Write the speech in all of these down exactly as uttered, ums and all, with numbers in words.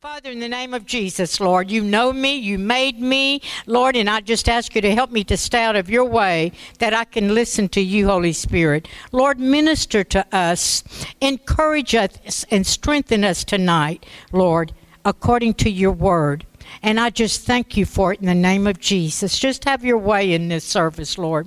Father, in the name of Jesus, Lord, you know me, you made me, Lord, and I just ask you to help me to stay out of your way that I can listen to you, Holy Spirit. Lord, minister to us, encourage us, and strengthen us tonight, Lord, according to your word. And I just thank you for it in the name of Jesus. Just have your way in this service, Lord.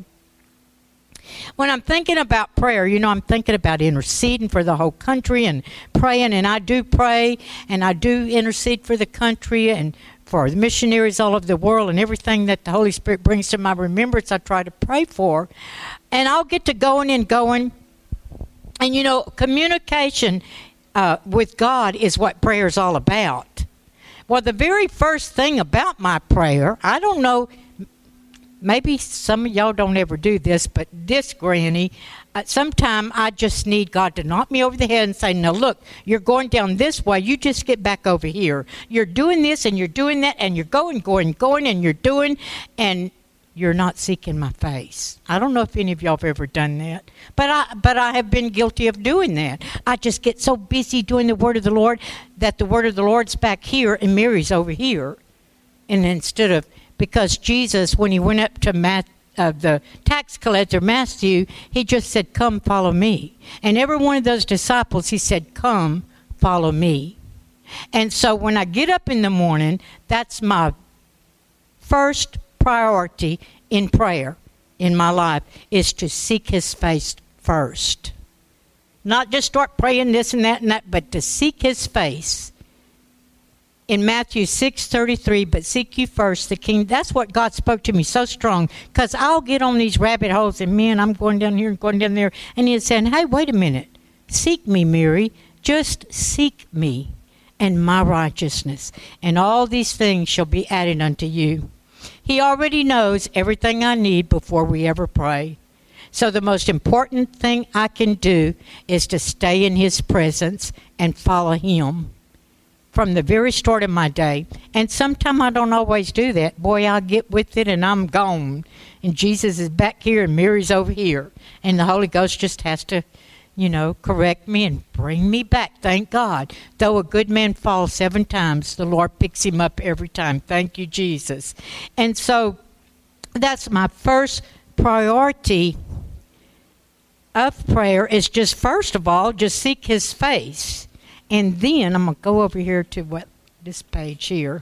When I'm thinking about prayer, you know, I'm thinking about interceding for the whole country and praying, and I do pray, and I do intercede for the country and for the missionaries all over the world, and everything that the Holy Spirit brings to my remembrance, I try to pray for. And I'll get to going and going. And, you know, communication uh, with God is what prayer is all about. Well, the very first thing about my prayer, I don't know, maybe some of y'all don't ever do this, but this, Granny, uh, sometime I just need God to knock me over the head and say, no, look, you're going down this way. You just get back over here. You're doing this and you're doing that and you're going, going, going, and you're doing, and you're not seeking my face. I don't know if any of y'all have ever done that, but I, but I have been guilty of doing that. I just get so busy doing the word of the Lord that the word of the Lord's back here and Mary's over here. And instead of, because Jesus, when he went up to Matt, uh, the tax collector, Matthew, he just said, come, follow me. And every one of those disciples, he said, come, follow me. And so when I get up in the morning, that's my first priority in prayer in my life, is to seek his face first. Not just start praying this and that and that, but to seek his face. In Matthew six thirty-three, but seek you first the kingdom. That's what God spoke to me so strong, because I'll get on these rabbit holes and, man, I'm going down here and going down there. And he's saying, hey, wait a minute. Seek me, Mary. Just seek me and my righteousness, and all these things shall be added unto you. He already knows everything I need before we ever pray. So the most important thing I can do is to stay in his presence and follow him from the very start of my day. And sometimes I don't always do that. Boy, I'll get with it and I'm gone. And Jesus is back here and Mary's over here. And the Holy Ghost just has to, you know, correct me and bring me back. Thank God. Though a good man falls seven times, the Lord picks him up every time. Thank you, Jesus. And so that's my first priority of prayer, is just, first of all, just seek his face. And then I'm going to go over here to what this page here.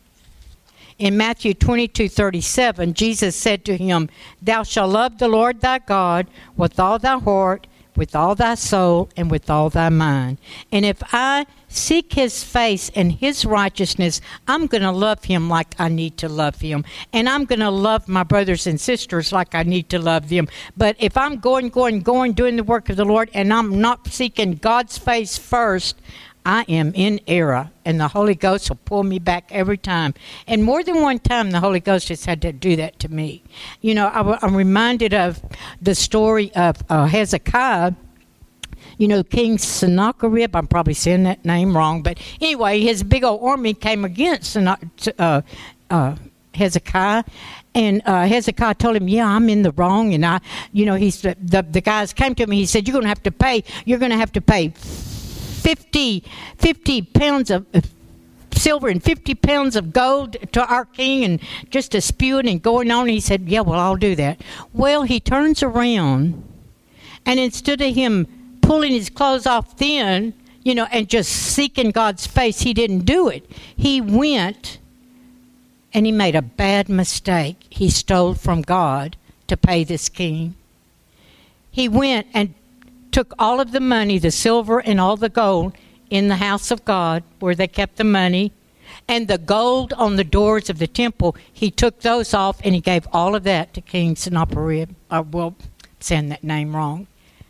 In Matthew twenty-two thirty-seven, Jesus said to him, thou shalt love the Lord thy God with all thy heart, with all thy soul, and with all thy mind. And if I seek his face and his righteousness, I'm going to love him like I need to love him. And I'm going to love my brothers and sisters like I need to love them. But if I'm going, going, going, doing the work of the Lord, and I'm not seeking God's face first, I am in error, and the Holy Ghost will pull me back every time. And more than one time, the Holy Ghost has had to do that to me. You know, I, I'm reminded of the story of uh, Hezekiah. You know, King Sennacherib, I'm probably saying that name wrong, but anyway, his big old army came against uh, uh, Hezekiah, and uh, Hezekiah told him, yeah, I'm in the wrong, and I, you know, he's the, the, the guys came to him, he said, you're going to have to pay, you're going to have to pay fifty, fifty pounds of silver and fifty pounds of gold to our king, and just disputing and going on. He said, yeah, well, I'll do that. Well, he turns around, and instead of him pulling his clothes off then, you know, and just seeking God's face, he didn't do it. He went and he made a bad mistake. He stole from God to pay this king. He went and took all of the money, the silver and all the gold, in the house of God where they kept the money, and the gold on the doors of the temple, he took those off and he gave all of that to King Sennacherib. Uh, well, I'm saying that name wrong.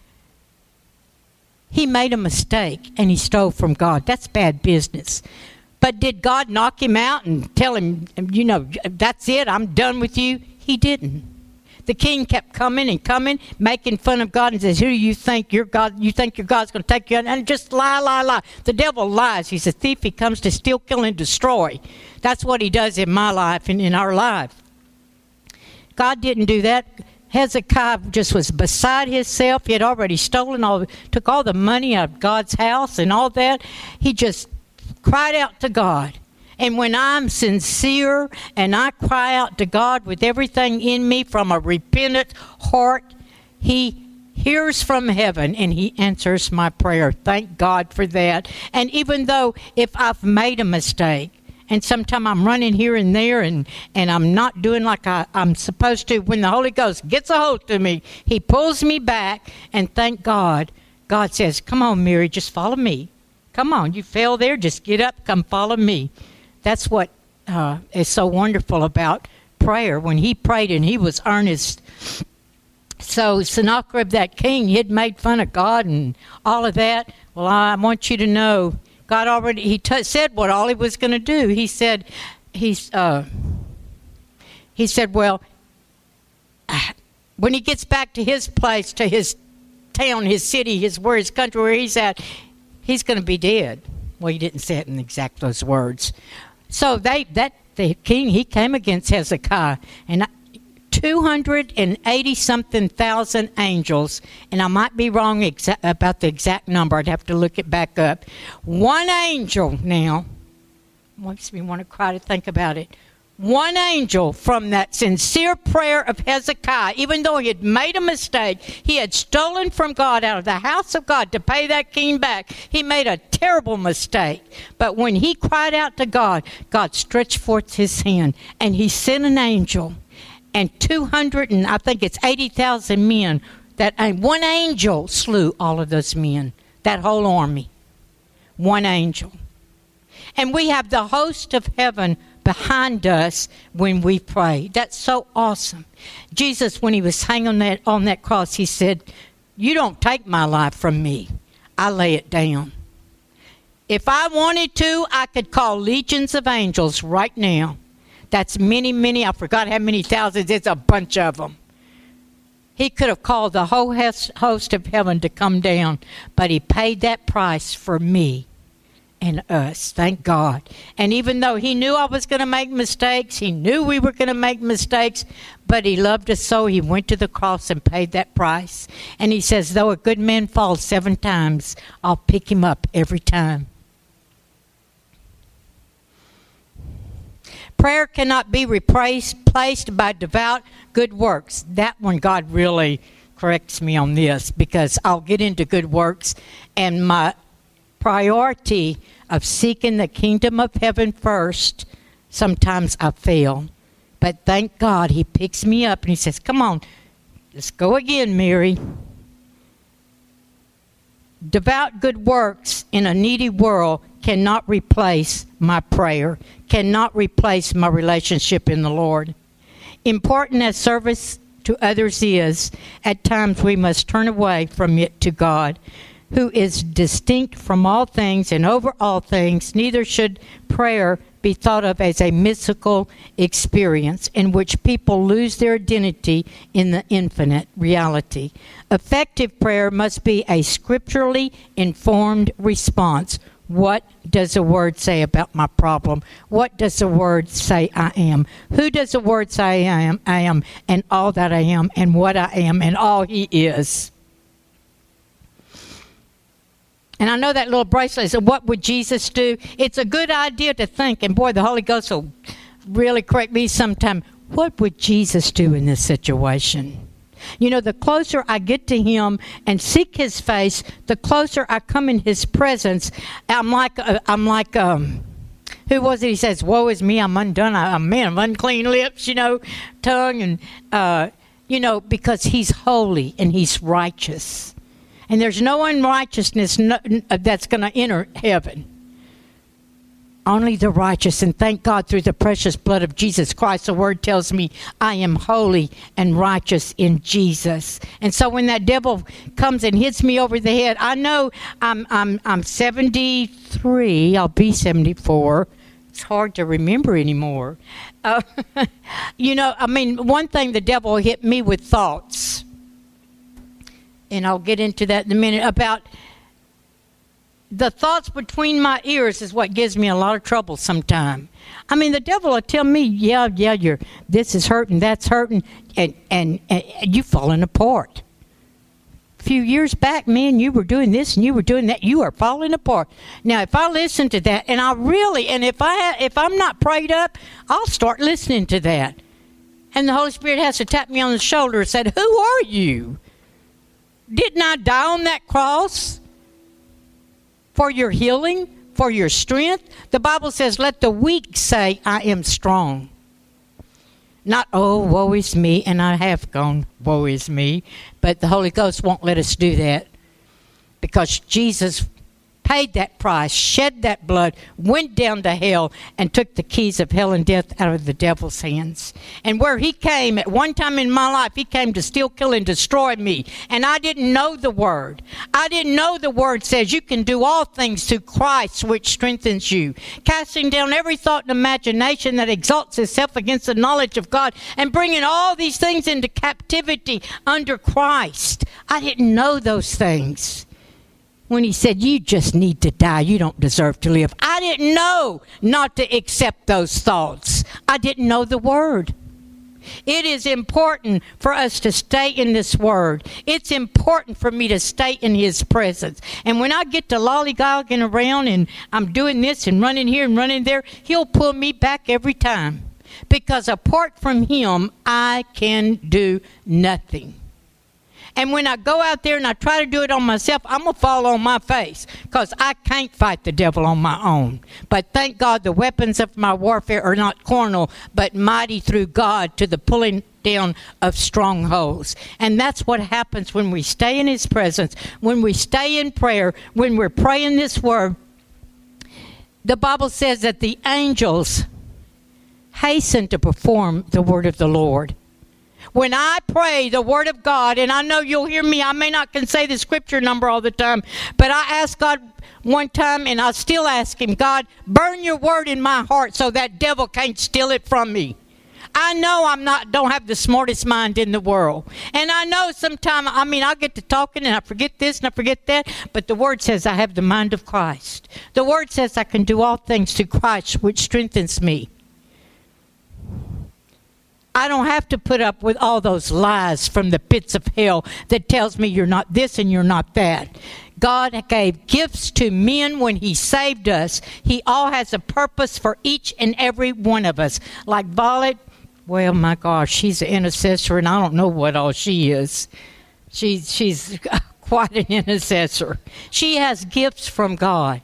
He made a mistake and he stole from God. That's bad business. But did God knock him out and tell him, you know, that's it, I'm done with you? He didn't. The king kept coming and coming, making fun of God, and says, who do you think your God, you think your God's going to take you out? And just lie, lie, lie. The devil lies. He's a thief. He comes to steal, kill, and destroy. That's what he does in my life and in our life. God didn't do that. Hezekiah just was beside himself. He had already stolen all, took all the money out of God's house and all that. He just cried out to God. And when I'm sincere and I cry out to God with everything in me from a repentant heart, he hears from heaven and he answers my prayer. Thank God for that. And even though if I've made a mistake, and sometimes I'm running here and there and, and I'm not doing like I, I'm supposed to, when the Holy Ghost gets a hold of me, he pulls me back, and thank God, God says, come on, Mary, just follow me. Come on, you fell there, just get up, come follow me. That's what uh, is so wonderful about prayer. When he prayed and he was earnest. So Sennacherib, that king, he'd made fun of God and all of that. Well, I want you to know, God already, he t- said what all he was going to do. He said, he's, uh, he said, well, when he gets back to his place, to his town, his city, his where his country, where he's at, he's going to be dead. Well, he didn't say it in exact those words. So they, that the king, he came against Hezekiah, and two hundred eighty something thousand angels, and I might be wrong exa- about the exact number. I'd have to look it back up. One angel now makes me want to cry to think about it. One angel from that sincere prayer of Hezekiah, even though he had made a mistake, he had stolen from God out of the house of God to pay that king back. He made a terrible mistake. But when he cried out to God, God stretched forth his hand, and he sent an angel. And two hundred, and I think it's eighty thousand men, that and one angel slew all of those men, that whole army. One angel. And we have the host of heaven behind us when we pray. That's so awesome. Jesus, when he was hanging on that, on that cross, he said, you don't take my life from me. I lay it down. If I wanted to, I could call legions of angels right now. That's many, many, I forgot how many thousands, it's a bunch of them. He could have called the whole host of heaven to come down, but he paid that price for me and us, thank God. And even though he knew I was going to make mistakes, he knew we were going to make mistakes, but he loved us so he went to the cross and paid that price. And he says, though a good man falls seven times, I'll pick him up every time. Prayer cannot be replaced placed by devout good works. That one, God really corrects me on this, because I'll get into good works, and my priority of seeking the kingdom of heaven first, sometimes I fail. But thank God he picks me up and he says, come on, let's go again, Mary. Devout good works in a needy world cannot replace my prayer, cannot replace my relationship in the Lord. Important as service to others is, at times we must turn away from it to God, who is distinct from all things and over all things. Neither should prayer be thought of as a mystical experience in which people lose their identity in the infinite reality. Effective prayer must be a scripturally informed response. What does the Word say about my problem? What does the Word say I am? Who does the Word say I am? I am, and all that I am, and what I am, and all He is. And I know that little bracelet said, what would Jesus do? It's a good idea to think, and boy, the Holy Ghost will really correct me sometime. What would Jesus do in this situation? You know, the closer I get to him and seek his face, the closer I come in his presence. I'm like, uh, I'm like, um, who was it? He says, woe is me, I'm undone. I'm a man of unclean lips, you know, tongue, and, uh, you know, because he's holy and he's righteous. And there's no unrighteousness no, that's going to enter heaven. Only the righteous. And thank God through the precious blood of Jesus Christ, the Word tells me I am holy and righteous in Jesus. And so when that devil comes and hits me over the head, I know I'm I'm I'm seventy-three. I'll be seventy-four. It's hard to remember anymore. Uh, you know, I mean, one thing, the devil hit me with thoughts. And I'll get into that in a minute, about the thoughts between my ears is what gives me a lot of trouble sometimes. I mean, the devil will tell me, yeah, yeah, you're, this is hurting, that's hurting, and, and, and you're falling apart. few years back, man, you were doing this and you were doing that. You are falling apart. Now, if I listen to that, and I really, and if, I, if I'm not prayed up, I'll start listening to that. And the Holy Spirit has to tap me on the shoulder and say, who are you? Didn't I die on that cross for your healing, for your strength? The Bible says, let the weak say, I am strong. Not, oh, woe is me, and I have gone, woe is me. But the Holy Ghost won't let us do that because Jesus paid that price, shed that blood, went down to hell, and took the keys of hell and death out of the devil's hands. And where he came, at one time in my life, he came to steal, kill, and destroy me. And I didn't know the word. I didn't know the word says you can do all things through Christ, which strengthens you. Casting down every thought and imagination that exalts itself against the knowledge of God, and bringing all these things into captivity under Christ. I didn't know those things. When he said, you just need to die, you don't deserve to live. I didn't know not to accept those thoughts. I didn't know the word. It is important for us to stay in this word. It's important for me to stay in his presence. And when I get to lollygagging around and I'm doing this and running here and running there, he'll pull me back every time. Because apart from him, I can do nothing. And when I go out there and I try to do it on myself, I'm going to fall on my face because I can't fight the devil on my own. But thank God the weapons of my warfare are not carnal, but mighty through God to the pulling down of strongholds. And that's what happens when we stay in his presence, when we stay in prayer, when we're praying this word. The Bible says that the angels hasten to perform the word of the Lord. When I pray the word of God, and I know you'll hear me, I may not can say the scripture number all the time, but I asked God one time, and I still ask him, God, burn your word in my heart so that devil can't steal it from me. I know I'm not, don't have the smartest mind in the world. And I know sometimes, I mean, I get to talking and I forget this and I forget that, but the word says I have the mind of Christ. The word says I can do all things through Christ, which strengthens me. I don't have to put up with all those lies from the pits of hell that tells me you're not this and you're not that. God gave gifts to men when he saved us. He all has a purpose for each and every one of us. Like Violet, well, my gosh, she's an intercessor, and I don't know what all she is. She, she's quite an intercessor. She has gifts from God.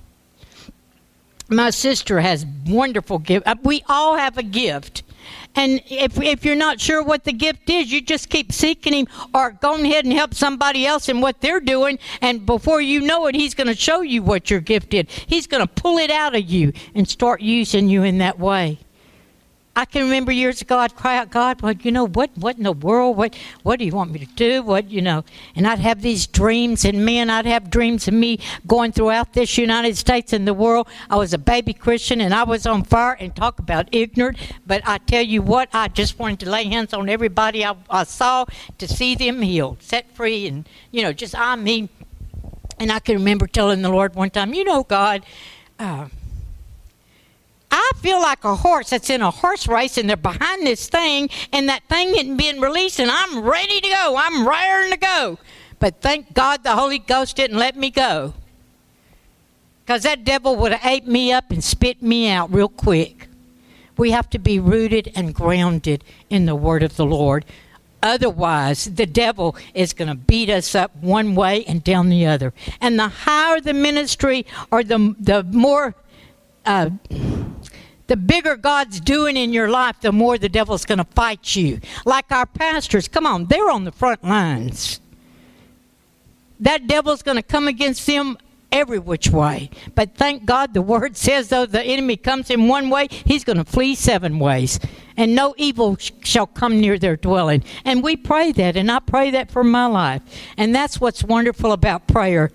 My sister has wonderful gifts. We all have a gift. And if if you're not sure what the gift is, you just keep seeking him, or go ahead and help somebody else in what they're doing. And before you know it, he's going to show you what your gift is. He's going to pull it out of you and start using you in that way. I can remember years ago, I'd cry out, God, well, you know, what, what in the world, what, what do you want me to do? What, you know, and I'd have these dreams, and man, I'd have dreams of me going throughout this United States and the world. I was a baby Christian, and I was on fire, and talk about ignorant. But I tell you what, I just wanted to lay hands on everybody I, I saw to see them healed, set free, and, you know, just, I mean, and I can remember telling the Lord one time, you know, God, uh, I feel like a horse that's in a horse race and they're behind this thing and that thing isn't being released and I'm ready to go. I'm raring to go. But thank God the Holy Ghost didn't let me go. Because that devil would have ate me up and spit me out real quick. We have to be rooted and grounded in the word of the Lord. Otherwise, the devil is going to beat us up one way and down the other. And the higher the ministry or the, the more... Uh, The bigger God's doing in your life, the more the devil's going to fight you. Like our pastors, come on, they're on the front lines. That devil's going to come against them every which way. But thank God the word says, though the enemy comes in one way, he's going to flee seven ways. And no evil sh- shall come near their dwelling. And we pray that, and I pray that for my life. And that's what's wonderful about prayer.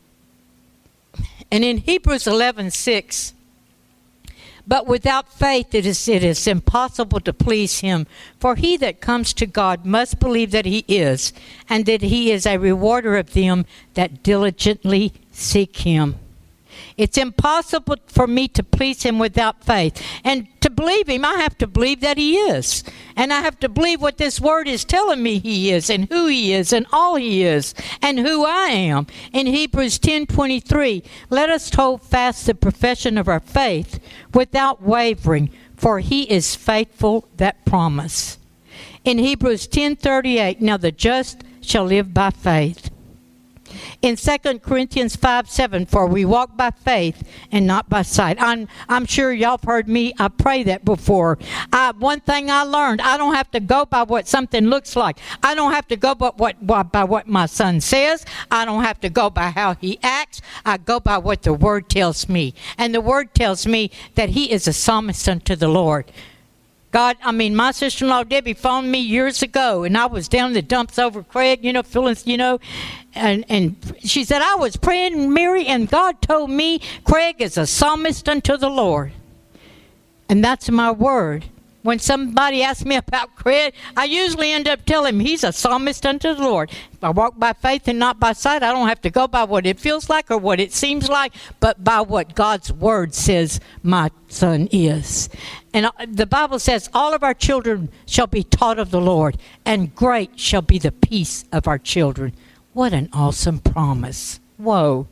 And in Hebrews eleven six, but without faith it is, it is impossible to please him. For he that comes to God must believe that he is, and that he is a rewarder of them that diligently seek him. It's impossible for me to please him without faith. And to believe him, I have to believe that he is. And I have to believe what this word is telling me he is, and who he is, and all he is, and who I am. In Hebrews ten twenty-three, let us hold fast the profession of our faith without wavering, for he is faithful that promise. In Hebrews ten thirty-eight, now the just shall live by faith. In Second Corinthians five seven, for we walk by faith and not by sight. I'm, I'm sure y'all have heard me, I pray that before. I, one thing I learned, I don't have to go by what something looks like. I don't have to go by what, by what my son says. I don't have to go by how he acts. I go by what the word tells me. And the word tells me that he is a psalmist unto the Lord. God, I mean, my sister-in-law Debbie phoned me years ago, and I was down in the dumps over Craig, you know, feeling, you know, and, and she said, I was praying, Mary, and God told me Craig is a psalmist unto the Lord. And that's my word. When somebody asks me about Craig, I usually end up telling him he's a psalmist unto the Lord. If I walk by faith and not by sight, I don't have to go by what it feels like or what it seems like, but by what God's word says my son is. And the Bible says all of our children shall be taught of the Lord, and great shall be the peace of our children. What an awesome promise. Whoa.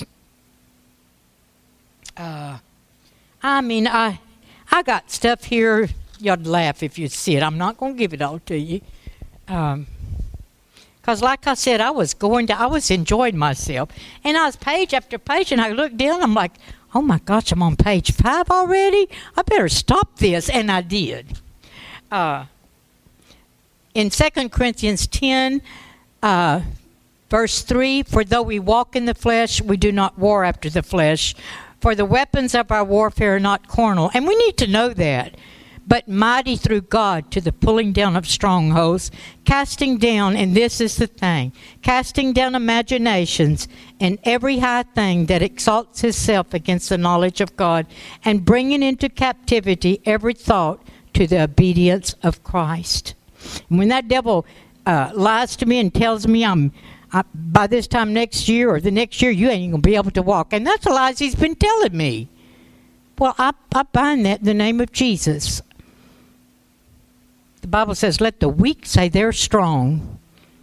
Uh, I mean, I, I got stuff here. You'd laugh if you see it. I'm not going to give it all to you. Um, Because like I said, I was going to, I was enjoying myself. And I was page after page, and I looked down, I'm like, oh my gosh, I'm on page five already? I better stop this. And I did. Uh, in Second Corinthians ten, uh, verse three, for though we walk in the flesh, we do not war after the flesh. For the weapons of our warfare are not carnal. And we need to know that. But mighty through God to the pulling down of strongholds, casting down, and this is the thing, casting down imaginations and every high thing that exalts itself against the knowledge of God, and bringing into captivity every thought to the obedience of Christ. And when that devil uh, lies to me and tells me I'm I, by this time next year or the next year you ain't going to be able to walk, and that's the lies he's been telling me. Well, I, I bind that in the name of Jesus. The Bible says, let the weak say they're strong.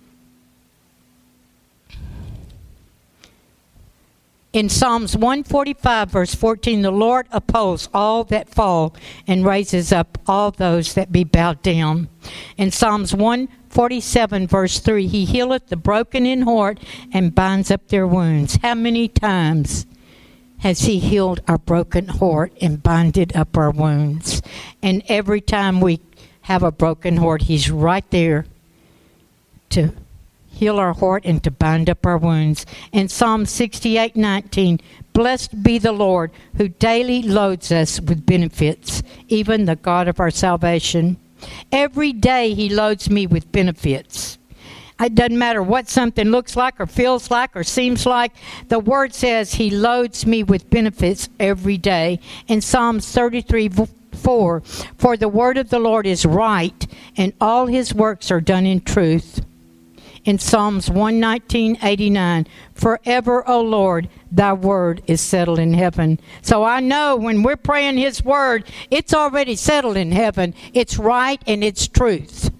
In Psalms one forty-five, verse fourteen, the Lord upholds all that fall and raises up all those that be bowed down. In Psalms one forty-seven, verse three, he healeth the broken in heart and binds up their wounds. How many times has he healed our broken heart and binded up our wounds? And every time we have a broken heart, he's right there to heal our heart and to bind up our wounds. In Psalm sixty-eight nineteen, blessed be the Lord who daily loads us with benefits, even the God of our salvation. Every day he loads me with benefits. It doesn't matter what something looks like or feels like or seems like. The word says he loads me with benefits every day. In Psalms thirty-three four, for the word of the Lord is right, and all his works are done in truth. In Psalms one nineteen eighty-nine, forever, O Lord, thy word is settled in heaven. So I know when we're praying his word, it's already settled in heaven. It's right and it's truth.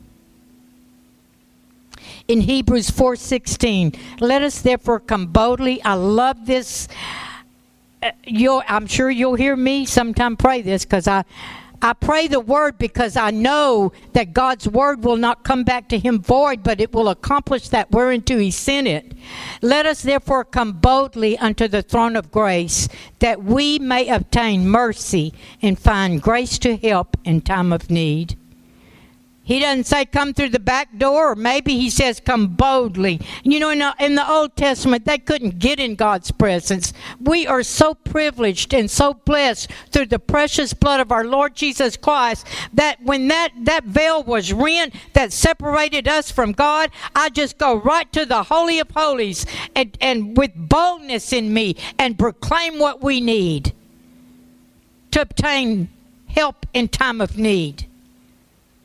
In Hebrews four sixteen, let us therefore come boldly. I love this. Uh, you'll, I'm sure you'll hear me sometime pray this, because I, I pray the word because I know that God's word will not come back to him void, but it will accomplish that whereunto he sent it. Let us therefore come boldly unto the throne of grace, that we may obtain mercy and find grace to help in time of need. He doesn't say come through the back door, or maybe he says come boldly. You know, in the, in the Old Testament, they couldn't get in God's presence. We are so privileged and so blessed through the precious blood of our Lord Jesus Christ that when that, that veil was rent that separated us from God, I just go right to the Holy of Holies and, and with boldness in me and proclaim what we need to obtain help in time of need.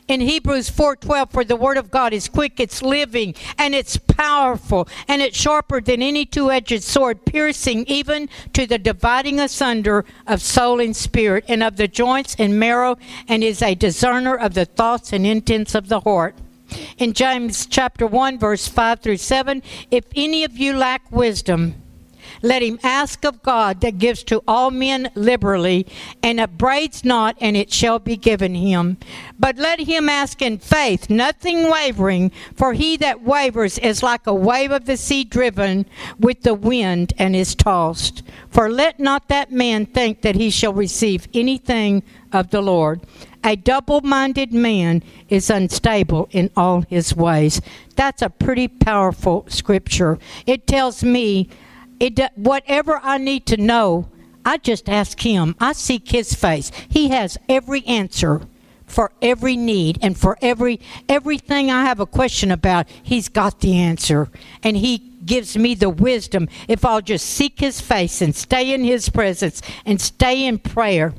In Hebrews four twelve, for the word of God is quick, it's living, and it's powerful, and it's sharper than any two-edged sword, piercing even to the dividing asunder of soul and spirit, and of the joints and marrow, and is a discerner of the thoughts and intents of the heart. In James chapter one, verse five through seven, if any of you lack wisdom, let him ask of God that gives to all men liberally and upbraids not, and it shall be given him. But let him ask in faith, nothing wavering, for he that wavers is like a wave of the sea driven with the wind and is tossed. For let not that man think that he shall receive anything of the Lord. A double-minded man is unstable in all his ways. That's a pretty powerful scripture. It tells me It, whatever I need to know, I just ask him. I seek his face. He has every answer for every need, and for every everything I have a question about, he's got the answer. And he gives me the wisdom if I'll just seek his face and stay in his presence and stay in prayer.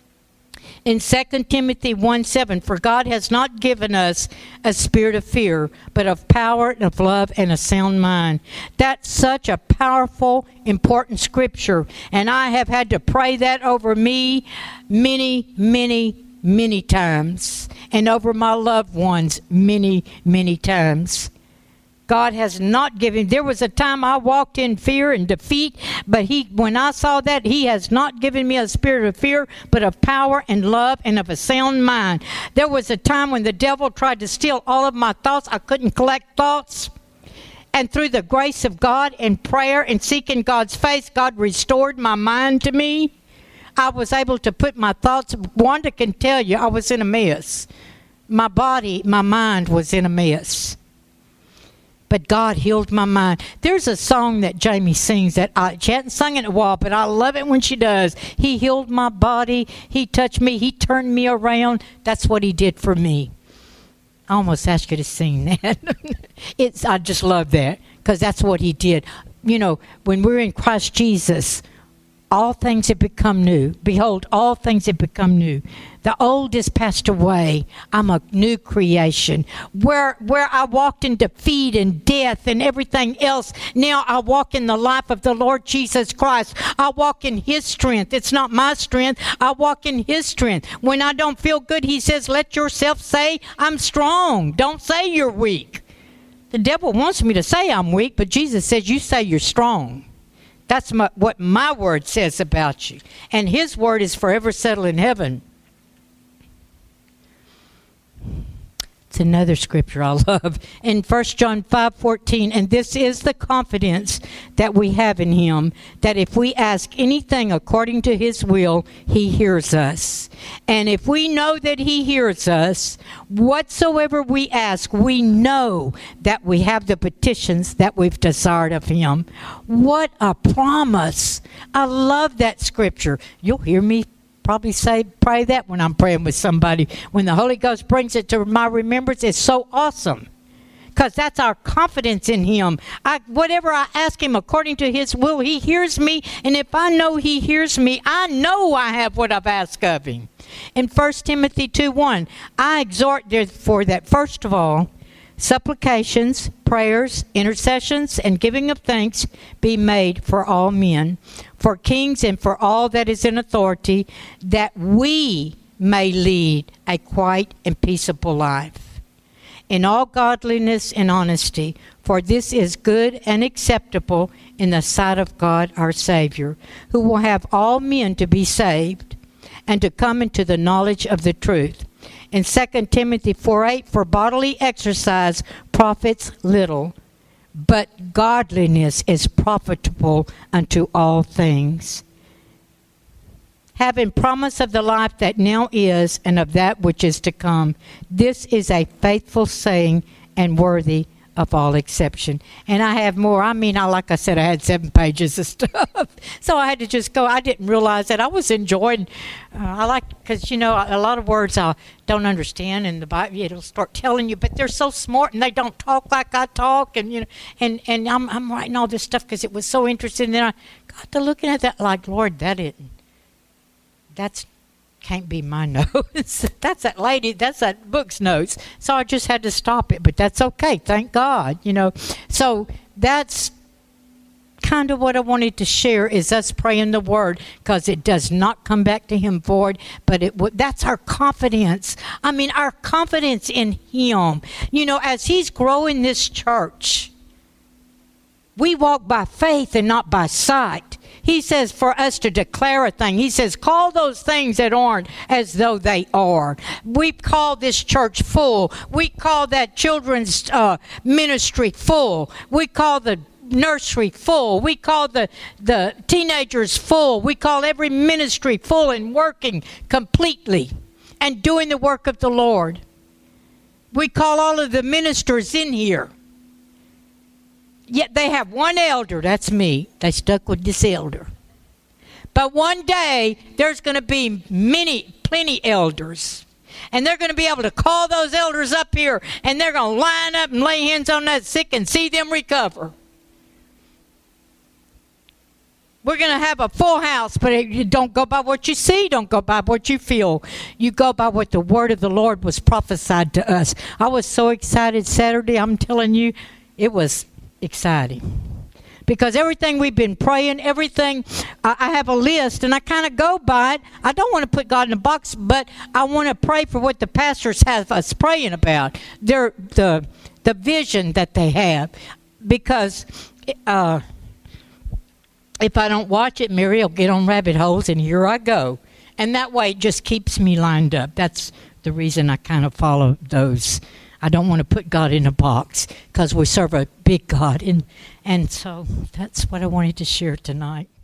In Second Timothy one seven, for God has not given us a spirit of fear, but of power and of love and a sound mind. That's such a powerful, important scripture. And I have had to pray that over me many, many, many times. And over my loved ones many, many times. God has not given. There was a time I walked in fear and defeat, but he, when I saw that, he has not given me a spirit of fear, but of power and love and of a sound mind. There was a time when the devil tried to steal all of my thoughts. I couldn't collect thoughts. And through the grace of God and prayer and seeking God's face, God restored my mind to me. I was able to put my thoughts. Wanda can tell you I was in a mess. My body, my mind was in a mess. But God healed my mind. There's a song that Jamie sings that I, she hadn't sung in a while, but I love it when she does. He healed my body. He touched me. He turned me around. That's what he did for me. I almost asked you to sing that. it's I just love that because that's what he did. You know, when we're in Christ Jesus, all things have become new. Behold, all things have become new. The old is passed away. I'm a new creation. Where where I walked in defeat and death and everything else, now I walk in the life of the Lord Jesus Christ. I walk in his strength. It's not my strength. I walk in his strength. When I don't feel good, he says, let yourself say, I'm strong. Don't say you're weak. The devil wants me to say I'm weak, but Jesus says, you say you're strong. That's my, what my word says about you. And his word is forever settled in heaven. It's another scripture I love. In First John five fourteen, and this is the confidence that we have in him, that if we ask anything according to his will, he hears us. And if we know that he hears us, whatsoever we ask, we know that we have the petitions that we've desired of him. What a promise. I love that scripture. You'll hear me probably say, pray that when I'm praying with somebody. When the Holy Ghost brings it to my remembrance, it's so awesome. Because that's our confidence in him. I, whatever I ask him according to his will, he hears me. And if I know he hears me, I know I have what I've asked of him. In First Timothy two one, I exhort therefore that first of all, supplications, prayers, intercessions, and giving of thanks be made for all men, for kings and for all that is in authority, that we may lead a quiet and peaceable life, in all godliness and honesty, for this is good and acceptable in the sight of God our Savior, who will have all men to be saved and to come into the knowledge of the truth. In Second Timothy four eight, for bodily exercise profits little, but godliness is profitable unto all things, having promise of the life that now is and of that which is to come. This is a faithful saying and worthy of all exception. And I have more. I mean, I like I said, I had seven pages of stuff. So I had to just go. I didn't realize that. I was enjoying. Uh, I like, because, you know, a lot of words I don't understand, and the Bible, it'll start telling you, but they're so smart, and they don't talk like I talk. And, you know, and, and I'm, I'm writing all this stuff because it was so interesting. And then I got to looking at that like, Lord, that isn't. That's can't be my notes. That's that lady, that's that book's notes. So I just had to stop it, but that's okay. Thank God, you know. So that's kind of what I wanted to share, is us praying the word, because it does not come back to him void, but it w- that's our confidence. I mean, our confidence in him. You know, as he's growing this church, we walk by faith and not by sight. He says for us to declare a thing. He says, call those things that aren't as though they are. We call this church full. We call that children's uh, ministry full. We call the nursery full. We call the, the teenagers full. We call every ministry full and working completely and doing the work of the Lord. We call all of the ministers in here. Yet they have one elder, that's me. They stuck with this elder. But one day, there's going to be many, plenty elders. And they're going to be able to call those elders up here, and they're going to line up and lay hands on that sick and see them recover. We're going to have a full house, but you don't go by what you see. Don't go by what you feel. You go by what the word of the Lord was prophesied to us. I was so excited Saturday. I'm telling you, it was exciting, because everything we've been praying, everything, I, I have a list and I kind of go by it. I don't want to put God in a box, but I want to pray for what the pastors have us praying about, their the the vision that they have, because uh, if I don't watch it, Mary will get on rabbit holes, and here I go, and that way it just keeps me lined up. That's the reason I kind of follow those. I don't want to put God in a box, because we serve a big God. And, and so that's what I wanted to share tonight.